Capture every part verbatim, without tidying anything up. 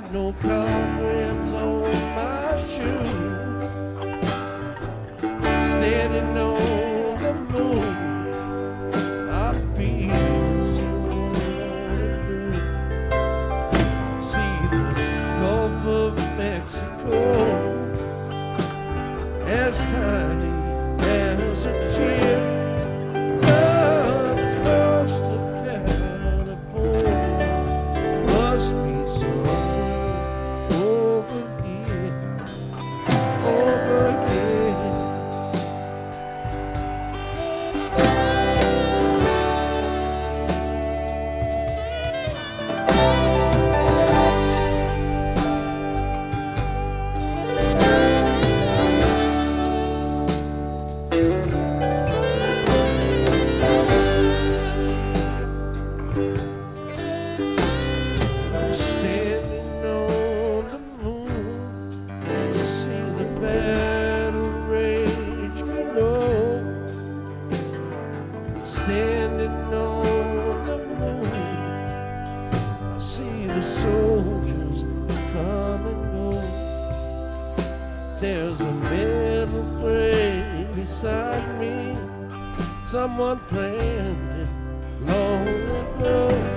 no cobwebs on my shoes, standing on the moon. I feel so blue. See the Gulf of Mexico as tiny as a tear. The coast of California must be somewhere over here, over here. Standing on the moon, I see the battle rage below. Standing on the moon, I see the soldiers come and go. There's a metal frame beside me, someone planted long ago.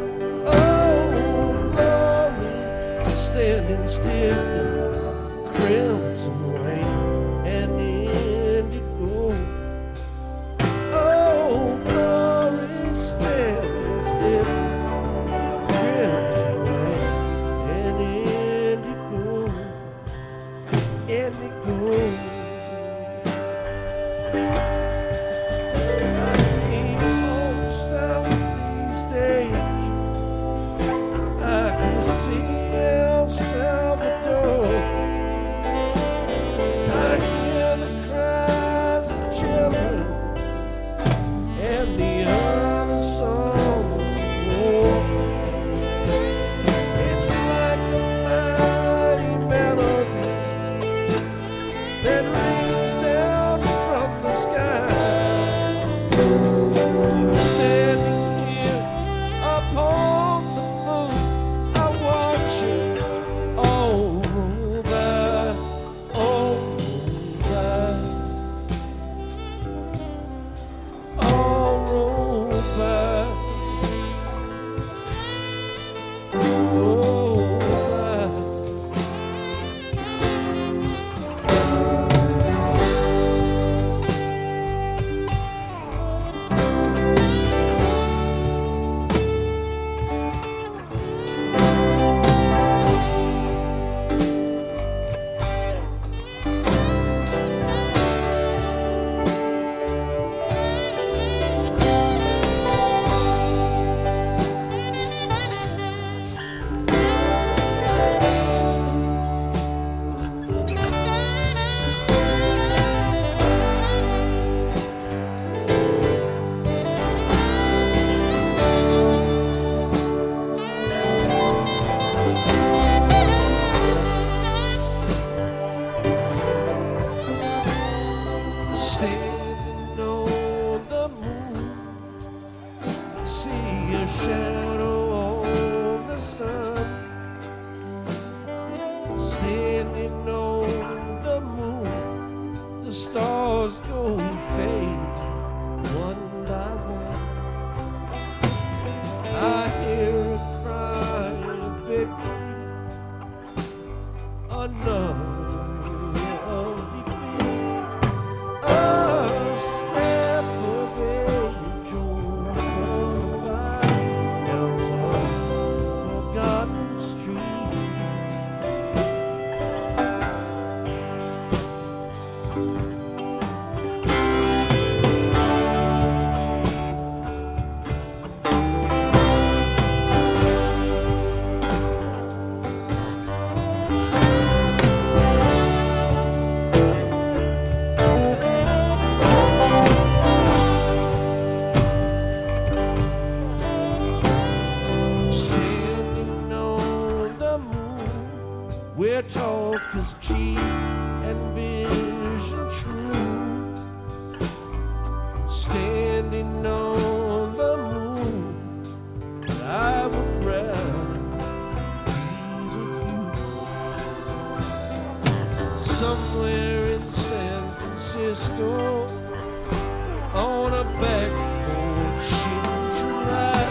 Oh, glory, standing stiff in crimson rain and indigo. Oh, glory, standing stiff in crimson rain and indigo, indigo. I see old South these days. I can see El Salvador. I hear the cries of children and the other songs of war. It's like a mighty melody that rings down from the sky. Standing here upon the moon, I watch it all roll by, all roll by, all roll by, roll by. Standing on the moon, I see a shadow on the sun. Standing on the moon, the stars go fade one by one. I hear a cry of victory, another of defeat. A scrap of angel love down some forgotten street. Standing on the moon, where talk is cheap and vision true. Standing on the moon, I would rather be with you. Frisco on a back porch tonight,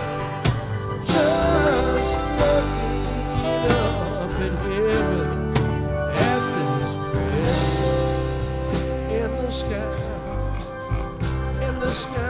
just looking up at heaven, at this crescent in the sky, in the sky.